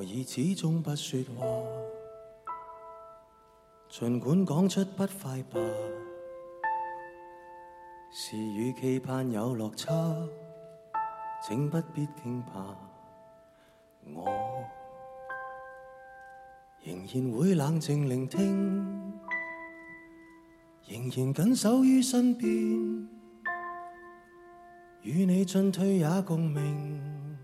何以始終不說話？儘管講出不快吧，是與期盼有落差，請不必驚怕。我仍然會冷靜聆聽，仍然緊守於身邊，與你進退也共鳴。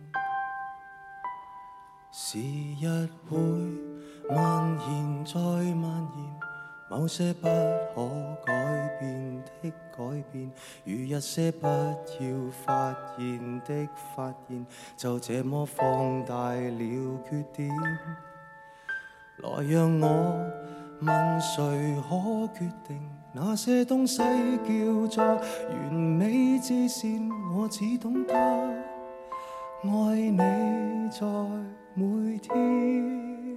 時日會蔓延再蔓延，某些不可改變的改變，與一些不要發現的發現，就這麼放大了缺點。來讓我問誰可決定，那些東西叫做完美至善，我只懂得愛你在每天。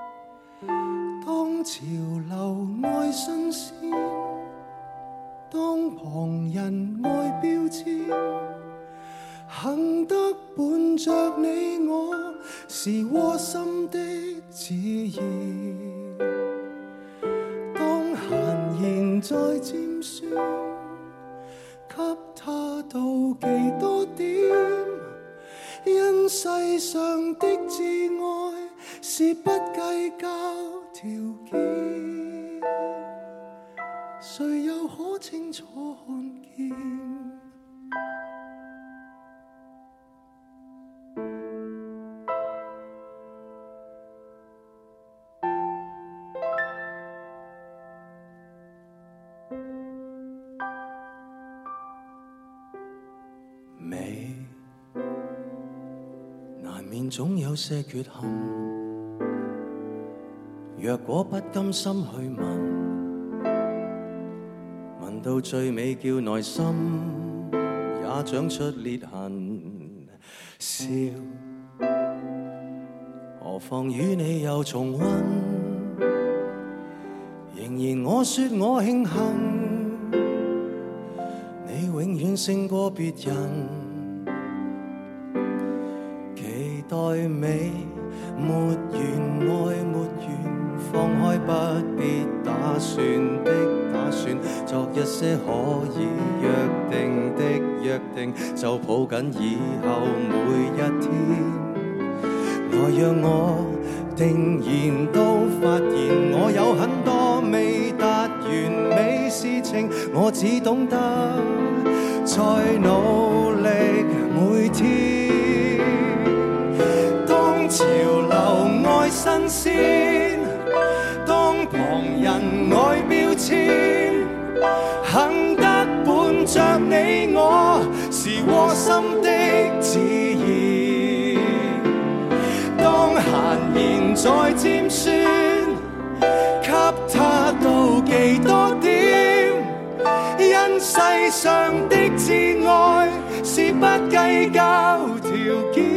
當潮流愛新鮮，當旁人愛標籤，行得伴着你我，是窩心的自然。當閒言再尖酸，給他妒忌多點，因世上的摯愛是不計較條件，誰又可清楚看見？美難免總有些缺陷，若果不甘心去問到最尾叫內心也長出裂痕。笑，何況與你又重溫，仍然我說我慶幸，你永遠勝過別人。期待美沒完愛沒完，放開不必打算的打算，作一些可以約定的約定，就抱緊以後每一天。來讓我定然都發現，我有很多未達完美事情，我只懂得再努力每天。當潮流愛新鮮，當旁人愛標籤，行得伴着你我，是窩心的自然。當閒言再尖酸，給他妒忌多點，因世上的摯愛是不計較條件。